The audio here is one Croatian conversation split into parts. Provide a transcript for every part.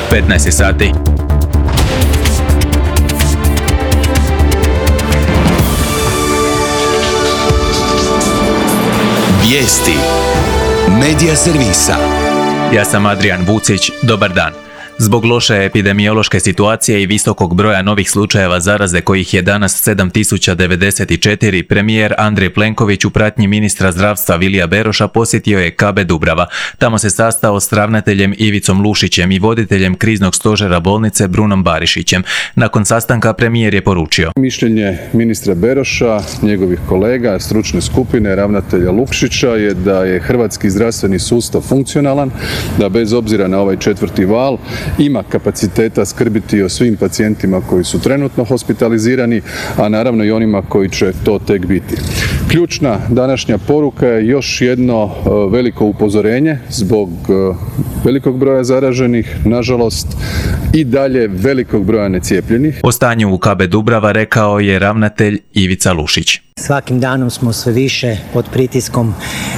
15 sati. Vijesti Medija servisa. Ja sam Adrian Vucić, dobar dan. Zbog loše epidemiološke situacije i visokog broja novih slučajeva zaraze kojih je danas 7094, premijer Andrej Plenković u pratnji ministra zdravstva Vilija Beroša posjetio je KB Dubrava. Tamo se sastao s ravnateljem Ivicom Lušićem i voditeljem kriznog stožera bolnice Brunom Barišićem. Nakon sastanka premijer je poručio: Mišljenje ministra Beroša, njegovih kolega, stručne skupine, ravnatelja Lukšića je da je hrvatski zdravstveni sustav funkcionalan, da bez obzira na ovaj četvrti val ima kapaciteta skrbiti o svim pacijentima koji su trenutno hospitalizirani, a naravno i onima koji će to tek biti. Ključna današnja poruka je još jedno veliko upozorenje zbog velikog broja zaraženih, nažalost i dalje velikog broja necijepljenih. O stanju u KB Dubrava rekao je ravnatelj Ivica Lušić. Svakim danom smo sve više pod pritiskom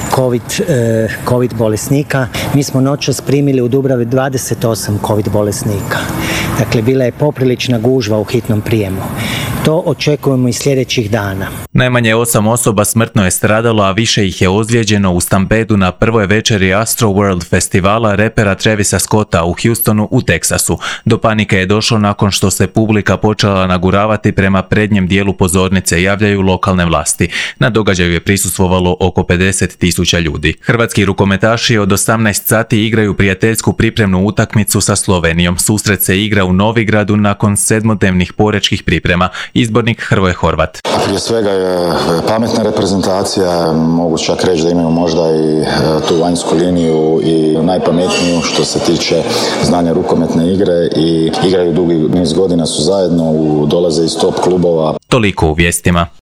COVID bolesnika. Mi smo noćas primili u Dubravi 28 COVID bolesnika. Dakle, bila je poprilična gužva u hitnom prijemu. To očekujemo i sljedećih dana. Najmanje 8 osoba smrtno je stradalo, a više ih je ozlijeđeno u stampedu na prvoj večeri Astro World festivala repera Travisa Scotta u Houstonu u Teksasu. Do panike je došlo nakon što se publika počela naguravati prema prednjem dijelu pozornice, javljaju lokalne vlasti. Na događaju je prisustvovalo oko 50.000 ljudi. Hrvatski rukometaši od 18 sati igraju prijateljsku pripremnu utakmicu sa Slovenijom. Susret se igra u Novigradu nakon 7-dnevnih porečkih priprema. Izbornik Hrvoje Horvat. Prije svega je pametna reprezentacija, mogu čak reći da imaju možda i tu vanjsku liniju i najpametniju što se tiče znanja rukometne igre i igraju dugi niz godina su zajedno, dolaze iz top klubova. Toliko u vijestima.